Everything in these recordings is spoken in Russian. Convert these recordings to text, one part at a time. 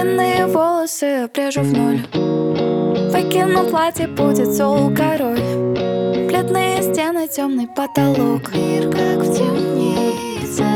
Длинные волосы обрежу в ноль. Выкину платье, будет зол король. Бледные стены, темный потолок. Мир как в темнице.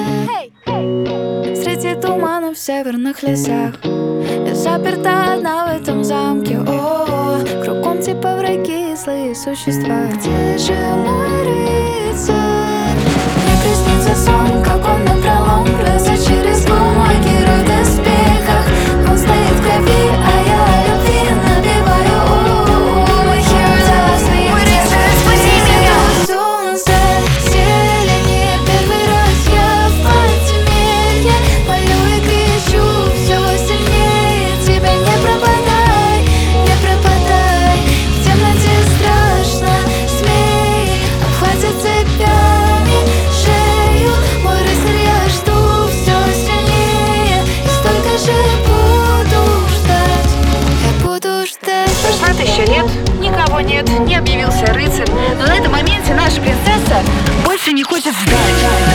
Среди туманов в северных лесах. Я заперта одна в этом замке. О-о-о. Кругом типа враги и злые существа. Где же мой рыцарь? Мне приснится сон, как он напролом плюется через лом. Мой герой в доспехах. Он стоит в крови, а я о любви напеваю. О-о-о. Мой hero loves me. Мой рыцарь, спаси меня. Солнце, зелени, первый раз я в подземелье. Молю и кричу все сильнее. Тебя не пропадай, не пропадай. В темноте страшно, смей. Обхватит цепями шею. Мой рыцарь, я жду все сильнее. И столько же буду ждать. Я буду ждать. Солдат еще нет, никого нет, не объявился рыцарь. Но на этом моменте наша принцесса больше не хочет ждать.